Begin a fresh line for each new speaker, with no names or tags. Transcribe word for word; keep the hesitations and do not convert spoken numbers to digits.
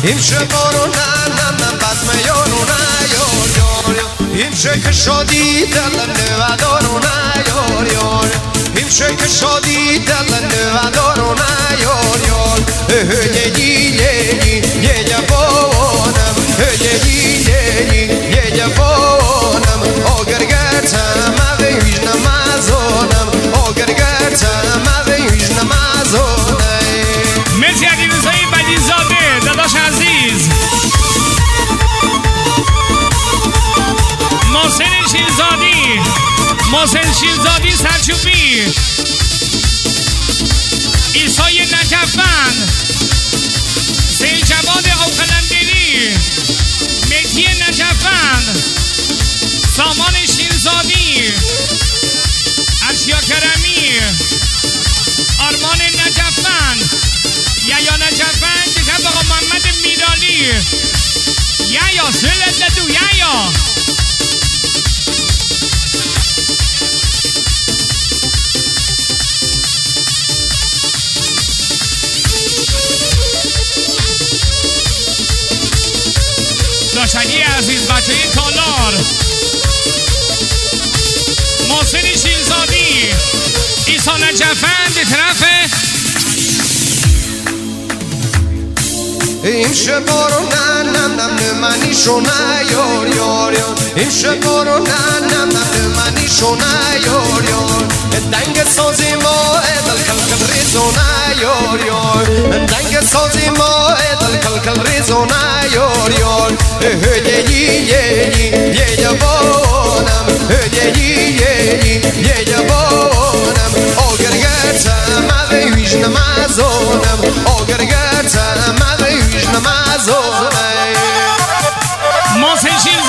imse borona nam bas me yoruna yor yor imse ke shodi dal nevadoruna yor yor imse ke shodi dal nevadoruna yor yor ye ye ye ye ye bonam ye ye ye ye ye bonam ogergata ma veis namazonam ogergata ma veis namazonai
مرسی علی رضایی بدیزاده داداش عزیز محسن شیرزادی محسن شیرزادی سرچوبی ایسای نجفن سید جواد اوکلندری مهدی نجفن سامان شیرزادی ارشیا کرمی آرمان نجفن یا نجفن جناب آقا محمد میرالی یا یا سلت دو یا یا داشتگی عزیز بچه تالار محسن شیرزادی ایسا نجفن به طرف
imse borona nam nam mani shona yor yor yor imse borona nam nam mani shona yor yor dange sozimo edal kal kal rezona yor yor dange sozimo edal kal kal rezona yor yor ye ye ye ye ye bonam ye ye ye ye ye bonam ogergata ma veis namazonam ogergata ma veis namazonam
محسن شیرزادی